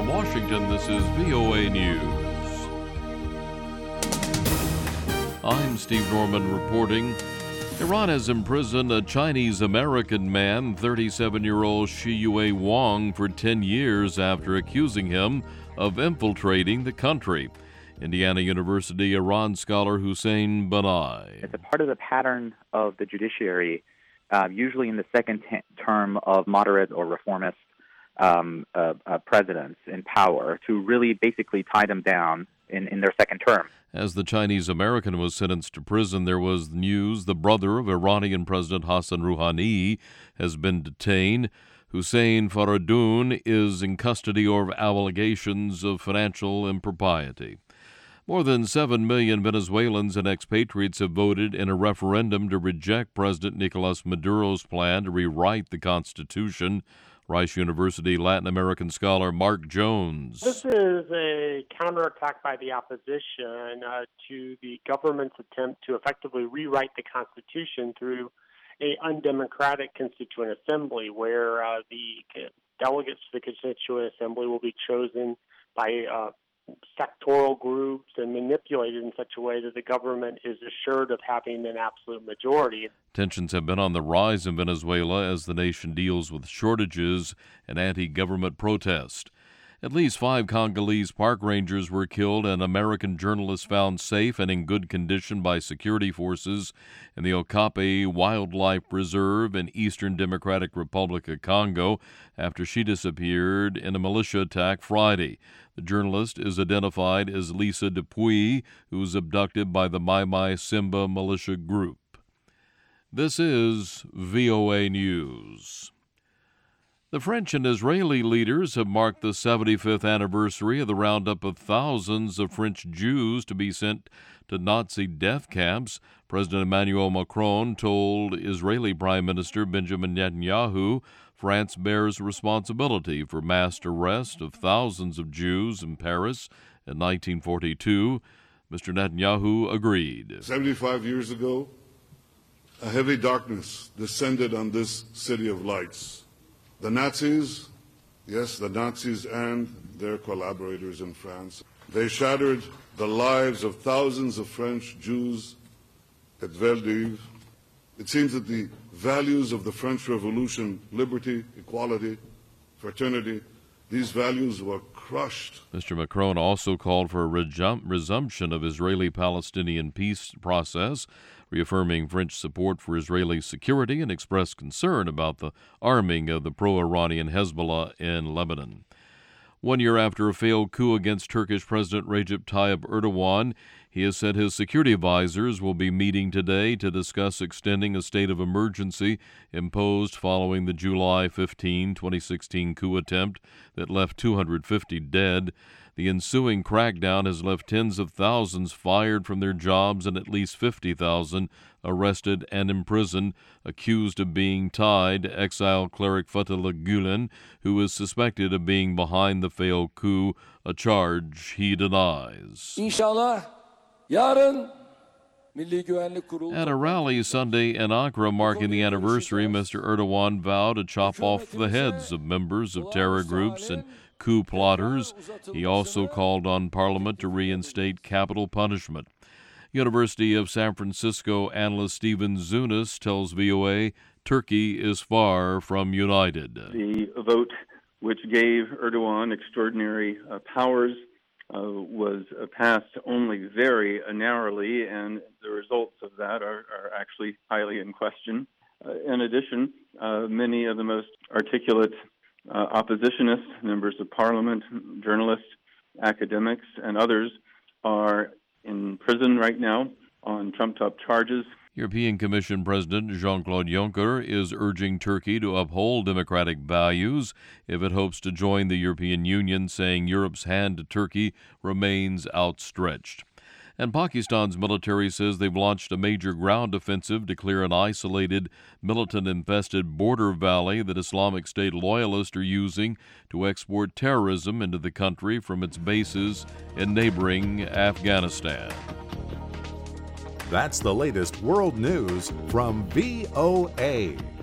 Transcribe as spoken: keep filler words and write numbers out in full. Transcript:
Washington, this is V O A News. I'm Steve Norman reporting. Iran has imprisoned a Chinese-American man, thirty-seven-year-old Shiyue Wang, for ten years after accusing him of infiltrating the country. Indiana University Iran scholar Hussein Banai. It's a part of the pattern of the judiciary, uh, usually in the second t- term of moderate or reformist um, uh, uh, presidents in power, to really basically tie them down in, in their second term. As the Chinese-American was sentenced to prison, there was news the brother of Iranian President Hassan Rouhani has been detained. Hussein Faradun is in custody over allegations of financial impropriety. More than seven million Venezuelans and expatriates have voted in a referendum to reject President Nicolas Maduro's plan to rewrite the Constitution. Rice University Latin American scholar Mark Jones. This is a counterattack by the opposition uh, to the government's attempt to effectively rewrite the Constitution through an undemocratic constituent assembly, where uh, the delegates to the constituent assembly will be chosen by uh, sectoral groups and manipulated in such a way that the government is assured of having an absolute majority. Tensions have been on the rise in Venezuela as the nation deals with shortages and anti-government protest. At least five Congolese park rangers were killed and American journalists found safe and in good condition by security forces in the Okapi Wildlife Reserve in Eastern Democratic Republic of Congo after she disappeared in a militia attack Friday. The journalist is identified as Lisa Dupuy, who was abducted by the Mai Mai Simba militia group. This is V O A News. The French and Israeli leaders have marked the seventy-fifth anniversary of the roundup of thousands of French Jews to be sent to Nazi death camps. President Emmanuel Macron told Israeli Prime Minister Benjamin Netanyahu France bears responsibility for mass arrest of thousands of Jews in Paris in nineteen forty-two. Mister Netanyahu agreed. seventy-five years ago, a heavy darkness descended on this city of lights. The Nazis, yes, the Nazis and their collaborators in France, they shattered the lives of thousands of French Jews at Veldiv. It seems that the values of the French Revolution, liberty, equality, fraternity, these values were crushed. Mister Macron also called for a resum- resumption of Israeli-Palestinian peace process, reaffirming French support for Israeli security and expressed concern about the arming of the pro-Iranian Hezbollah in Lebanon. One year after a failed coup against Turkish President Recep Tayyip Erdogan, he has said his security advisors will be meeting today to discuss extending a state of emergency imposed following the July fifteenth, twenty sixteen coup attempt that left two hundred fifty dead. The ensuing crackdown has left tens of thousands fired from their jobs and at least fifty thousand arrested and imprisoned, accused of being tied to exiled cleric Fethullah Gulen, who is suspected of being behind the failed coup, a charge he denies. İnşallah yarın At a rally Sunday in Accra marking the anniversary, Mister Erdogan vowed to chop off the heads of members of terror groups and coup plotters. He also called on Parliament to reinstate capital punishment. University of San Francisco analyst Stephen Zunis tells V O A Turkey is far from united. The vote which gave Erdogan extraordinary uh, powers uh, was uh, passed only very uh, narrowly, and the results of that are, are actually highly in question. Uh, in addition, uh, many of the most articulate Uh, oppositionists, members of parliament, journalists, academics, and others are in prison right now on trumped-up charges. European Commission President Jean-Claude Juncker is urging Turkey to uphold democratic values if it hopes to join the European Union, saying Europe's hand to Turkey remains outstretched. And Pakistan's military says they've launched a major ground offensive to clear an isolated, militant-infested border valley that Islamic State loyalists are using to export terrorism into the country from its bases in neighboring Afghanistan. That's the latest world news from V O A.